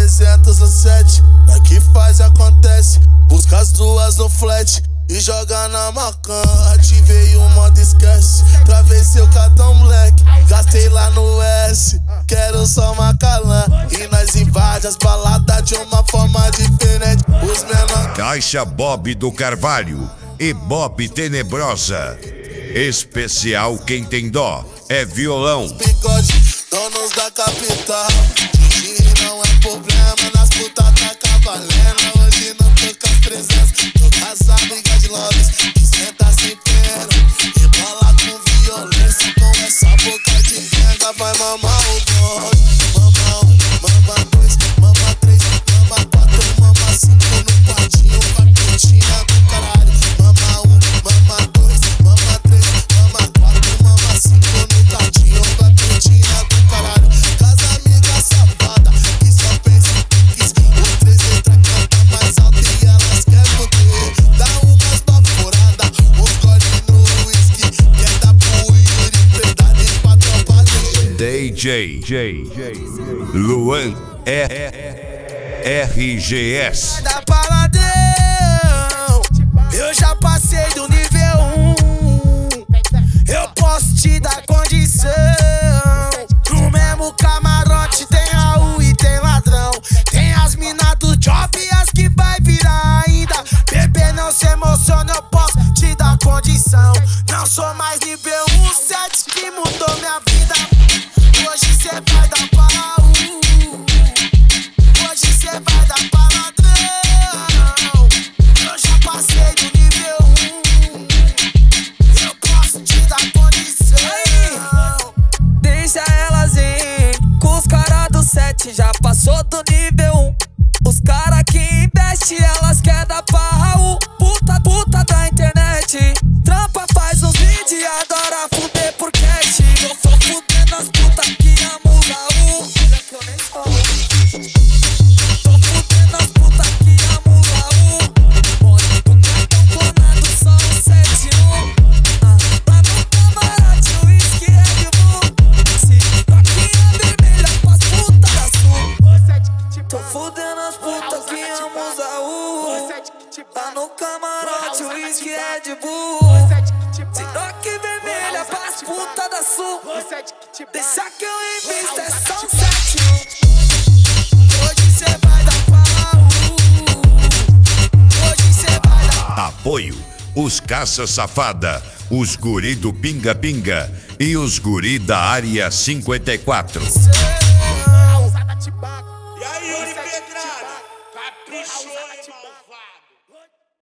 300 no 7, daqui faz e acontece. Busca as duas no flat e joga na macan. Ativei o modo esquece, travei seu cartão moleque, gastei lá no S, quero só Macalã. E nós invade as baladas de uma forma diferente. Os menores Caixa Bob do Carvalho e Bob Tenebrosa. Especial Quem Tem Dó é violão. bigode, donos da capital. E não é problema, nas putas tá cavalendo. Hoje não tô com as 300, tô com as amigas de Lobres que senta sem pena e bola com violência. Com essa boca de venda vai mamar o bonde. Mama 1, mama 2, mama 3, mama 4, mama 5 no quartinho, vai putinha do caralho. Mama 1, mama 2, mama 3, mama 4, mama 5 no quartinho, vai putinha do caralho. Casa amiga safada, que só pensa em kicks. O 3 entra, canta mais alto e elas querem poder. Dá umas baforadas, uns gole no whisky. Quer dar pro Yuri, verdade pra tropa de DJ Luan RGS. da paladão, eu já passei do nível 1. Eu posso te dar condição. No mesmo camarote tem Raul e tem ladrão. Tem as minas do job e as que vai virar ainda. Bebê, não se emociona, eu posso te dar condição. Não sou mais nível 1, 7 que mudou minha vida. Hoje cê vai dar pra Raul, hoje cê vai dar pra ladrão. Eu já passei do nível 1, eu posso te dar condição. Deixa elas ir, com os caras do 7 já passou do nível 1. Os caras que investem, elas querem dar pra Raul. Puta da internet, trampa, faz uns vídeos e adora fuder por cash. Eu tô fudendo as putas que amam o Raul. Olha que eu nem sou. Tô fudendo as putas que amam o Raul. Bonde do cartão clonado, só um 71. Lá no camarote, o whisky Red Bull. Se toquinha vermelha pras putas da sul. Tô fudendo as putas que amam o Raul. Lá no camarote, o whisky Red Bull. Se toque vermelha pras putas da sul. Deixa que eu invisto, é só um 71. Hoje cê vai dar pra Raul, hoje cê vai dar. Apoio os Caça Safada, os guri do Pinga Pinga e os guri da Área 54. E aí, Yuri Pedrada? Caprichou, hein, malvado?